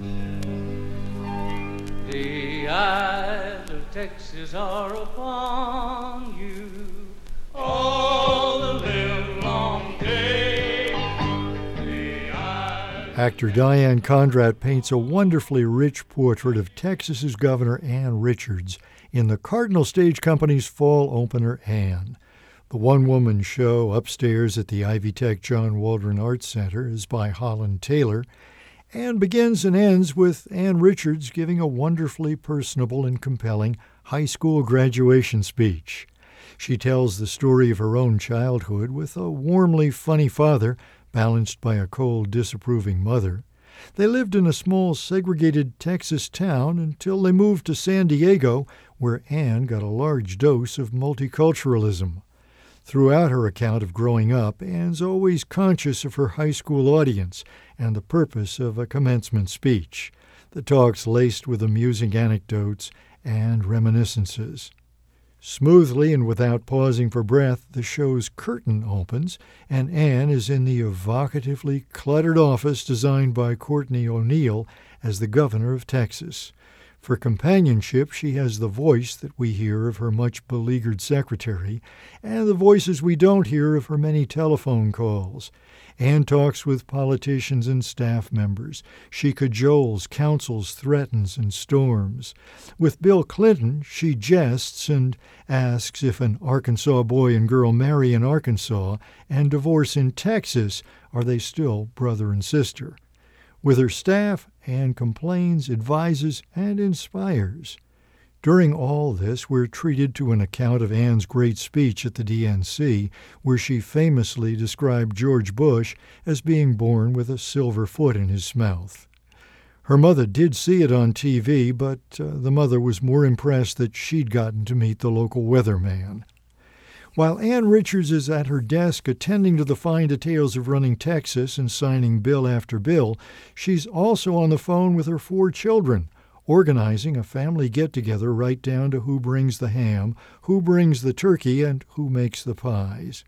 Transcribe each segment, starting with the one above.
The eyes of Texas are upon you all the livelong day. Actor Diane Conrad paints a wonderfully rich portrait of Texas's Governor Ann Richards in the Cardinal Stage Company's fall opener, Ann. The one-woman show upstairs at the Ivy Tech John Waldron Arts Center is by Holland Taylor and begins and ends with Ann Richards giving a wonderfully personable and compelling high school graduation speech. She tells the story of her own childhood with a warmly funny father balanced by a cold, disapproving mother. They lived in a small, segregated Texas town until they moved to San Diego, where Ann got a large dose of multiculturalism. Throughout her account of growing up, Ann's always conscious of her high school audience and the purpose of a commencement speech. The talk's laced with amusing anecdotes and reminiscences. Smoothly and without pausing for breath, the show's curtain opens, and Ann is in the evocatively cluttered office designed by Courtney O'Neill as the governor of Texas. For companionship, she has the voice that we hear of her much beleaguered secretary, and the voices we don't hear of her many telephone calls. Ann talks with politicians and staff members. She cajoles, counsels, threatens, and storms. With Bill Clinton, she jests and asks if an Arkansas boy and girl marry in Arkansas and divorce in Texas, are they still brother and sister? With her staff, Ann complains, advises, and inspires. During all this, we're treated to an account of Ann's great speech at the DNC, where she famously described George Bush as being born with a silver foot in his mouth. Her mother did see it on TV, but the mother was more impressed that she'd gotten to meet the local weatherman. While Ann Richards is at her desk attending to the fine details of running Texas and signing bill after bill, she's also on the phone with her 4 children, organizing a family get-together right down to who brings the ham, who brings the turkey, and who makes the pies.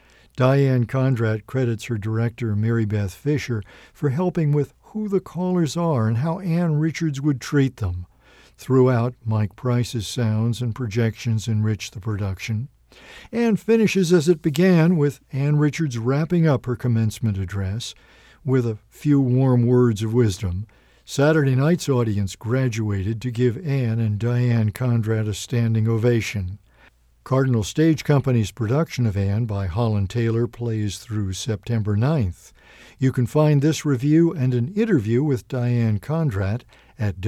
Diane Conrad credits her director, Mary Beth Fisher, for helping with who the callers are and how Ann Richards would treat them. Throughout, Mike Price's sounds and projections enrich the production. Ann finishes as it began, with Ann Richards wrapping up her commencement address with a few warm words of wisdom. Saturday night's audience graduated to give Ann and Diane Conrad a standing ovation. Cardinal Stage Company's production of Ann by Holland Taylor plays through September 9th. You can find this review and an interview with Diane Conrad at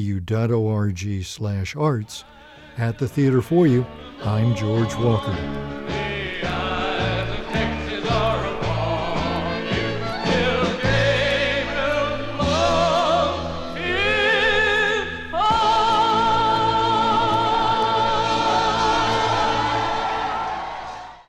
wfiu.org/arts. At the theater for you, I'm George Walker.